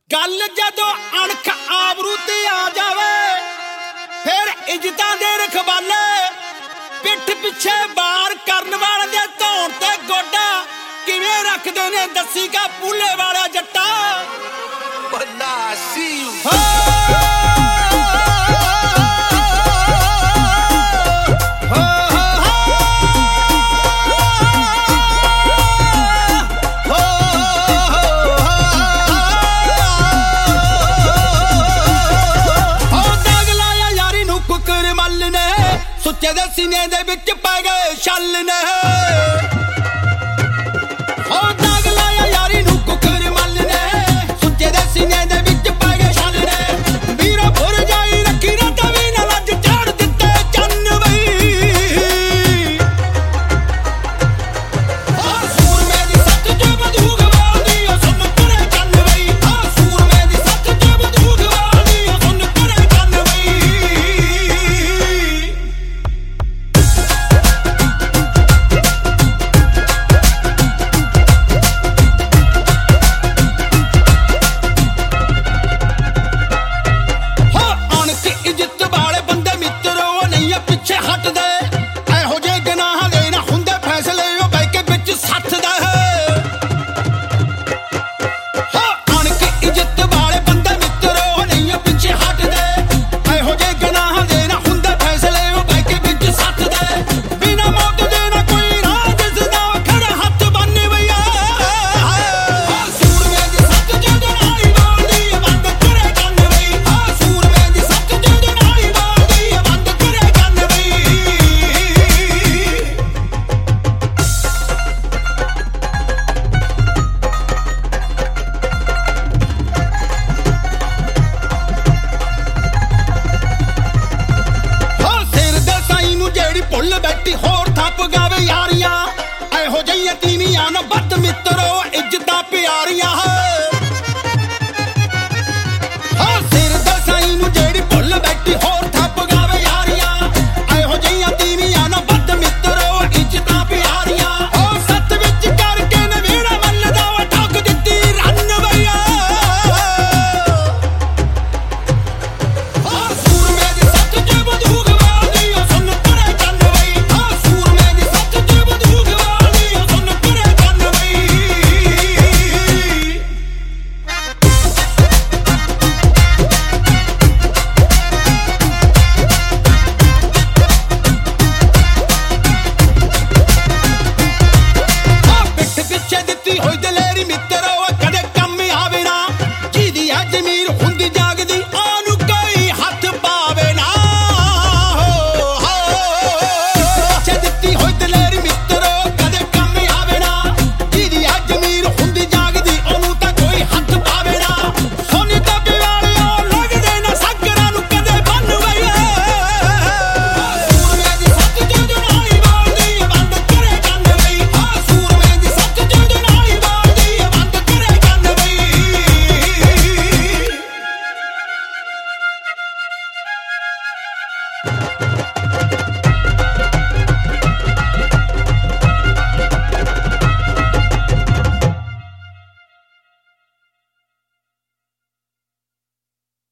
गल जदों अणख आबरू ते आ जावे फिर इज्जतां दे रखवाले पिठ पिछे बार करन वाले दे धौण ते गोडा किवें रखदे ने दसी का पूले वाला जट्टा बन्ना सी सुच्चे दे सीने दे विच पै गए छल ने